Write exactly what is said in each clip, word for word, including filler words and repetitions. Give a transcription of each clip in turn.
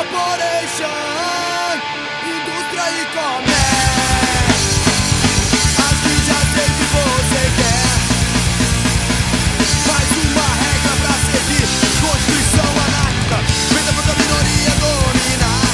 Corporation, indústria e comércio. Aqui já sei que você quer mais uma regra pra seguir. Constituição anárquica, feita pra a minoria dominar.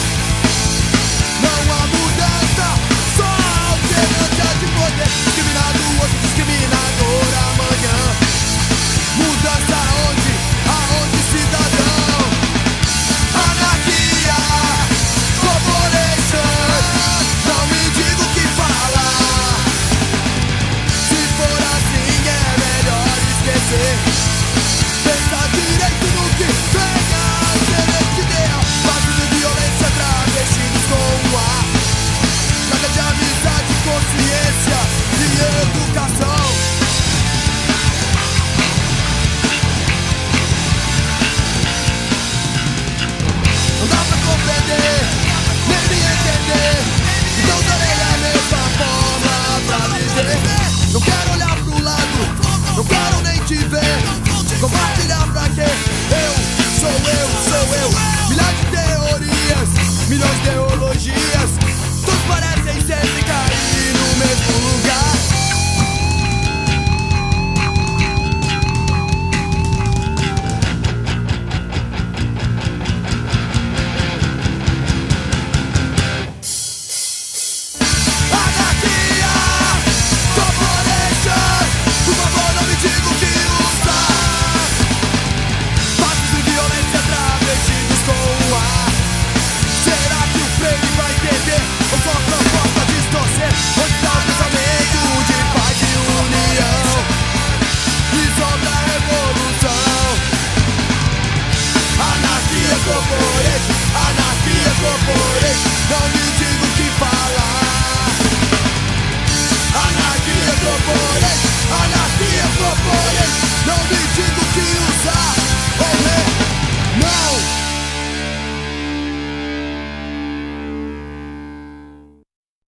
Não há mudança, só alternância de poder. Discriminado hoje, discriminador amanhã. Mudança onde? Aonde, cidadão? Anarquia, corporation. Não me diga o que falar. Se for assim é melhor esquecer. Pensar direito no que venha a ser esse ideal. Base de violência, travestidos com o ar. Nada de amizade, consciência e educação. Não dá pra compreender, nem me entender. Então darei a mesma forma pra dizer. Não quero olhar pro lado, não quero nem te ver. Compartilhar pra quê? Eu sou eu, sou eu. Milhares de teorias, milhões de ideologias. Todos parecem sempre cair no mesmo lugar. Anarquia, corporation. Por favor, não me diga o que usar. Passos de violência, travestidos com o ar. Será que o Freire vai entender? Ou só a proposta distorcer? Onde está o pensamento de paz e união? Resolve a revolução. Anarquia, corporation. Anarquia, corporation. Não me diga